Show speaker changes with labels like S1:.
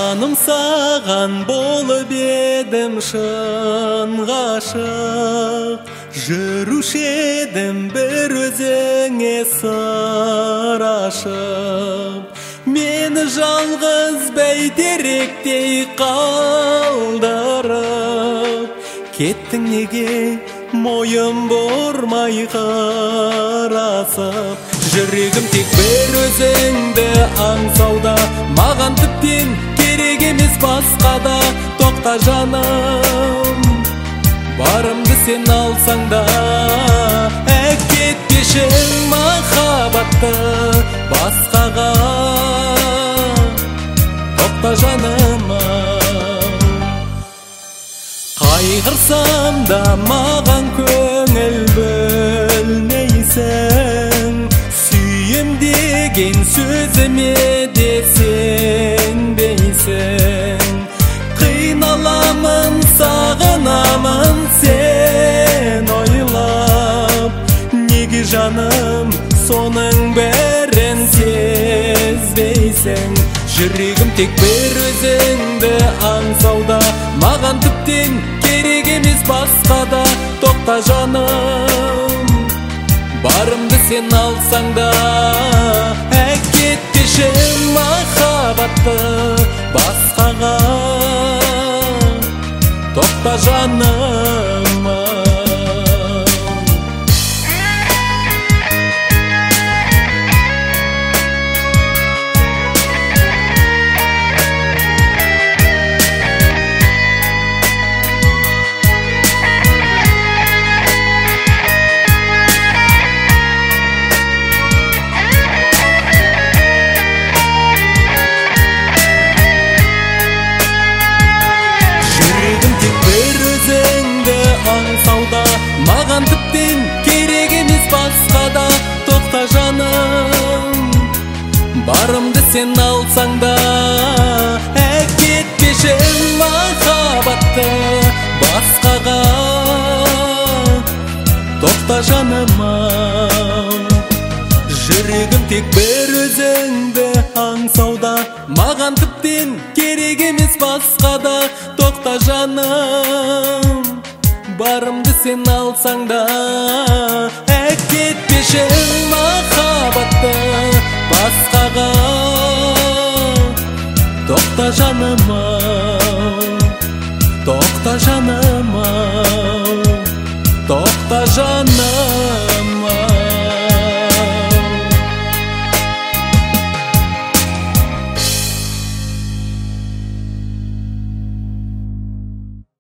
S1: Жаным саған болып едім шын ғашық, жүруші едім бір өзіңе сыр ашып. Мені жалғыз бәйтеректей қалдырып, кеттің неге мойын бұрмай қарасып. Жүрегім тек бір өзіңді аңсауда, маған тіптен керек емес басқа да. Тоқта жаным, барымды сен алсаң да, әкетпеші махаббатты басқаға. Тоқта жаным, қайғырсам да маған көңіл бөлмейсің, сүйем деген сөзіме де сенбейсің. Қиналамын, сағынамын сен ойлап, неге жаным соның бәрін сезбейсің. Жүрегім тек бір өзіңді аңсауда, маған тіптен керек емес басқа да. Тоқта жаным, барымды сен алсаң да, әкетпеші махаббатты басқаға. Тоқта жаным, аңсауда, маған тіптен керек емес басқа да. Тоқта жаным, барымды сен алсаң да, әкетпеші махаббатты басқаға. Тоқта жаным, жүрегім тек бір өзіңді аңсауда, маған тіптен керек емес басқа да. Тоқта жаным, барымды сен алсаң да, әкетпеші махаббатты басқаға. Тоқта жаным, тоқта жаным, тоқта жаным.